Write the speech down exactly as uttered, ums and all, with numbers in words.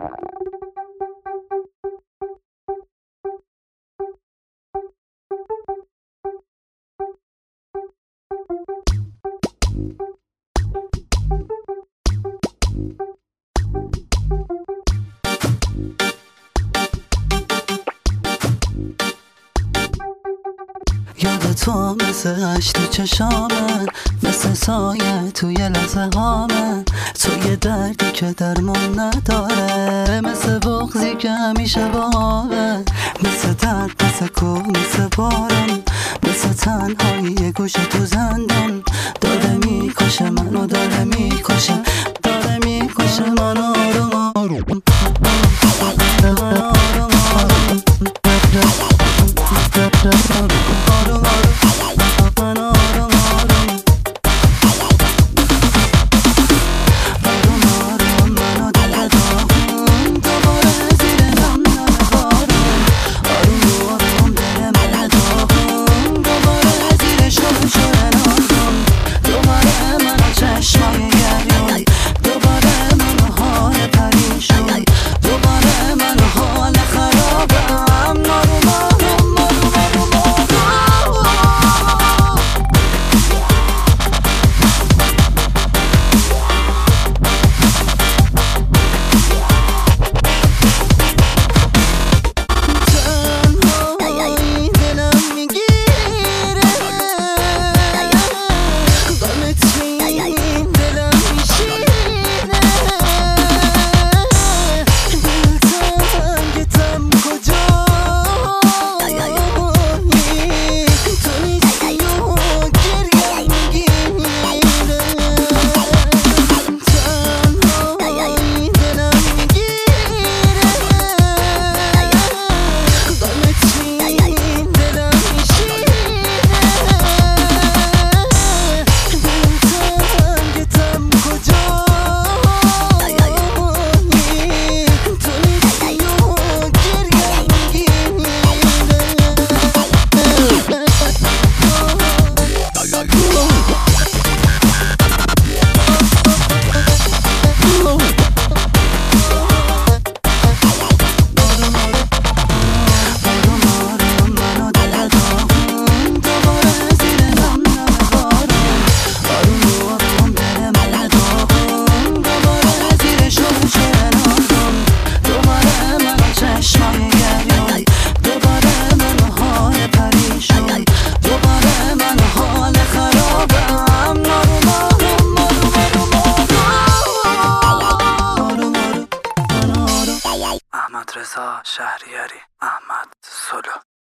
یاد تو مثل عشق تو چشامه، مثل سایه توی لحظه هامه. تو یه دردی که درمان نداره، مثل بغضی که همیشه باهمه. مثل درد، مثل کوه، مثل باران، مثل تنهایی یه گوشه تو زندان. داره میکشه منو، داره میکشه، داره میکشه منو آروم آروم. احمد رضا شهریاری، احمد سولو.